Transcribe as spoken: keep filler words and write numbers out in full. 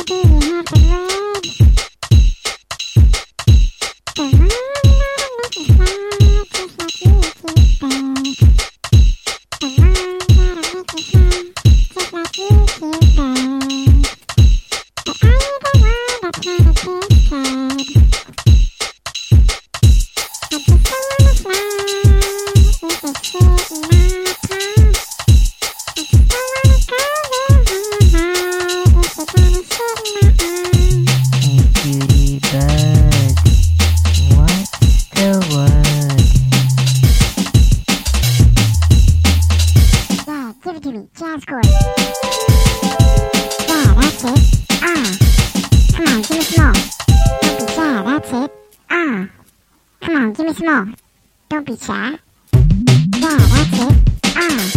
Gimme, jazz chords. Yeah, that's it. Ah. Come on, give me some more. Don't be shy, that's it. Ah. Come on, give me some more. Don't be shy. Yeah, that's it. Ah.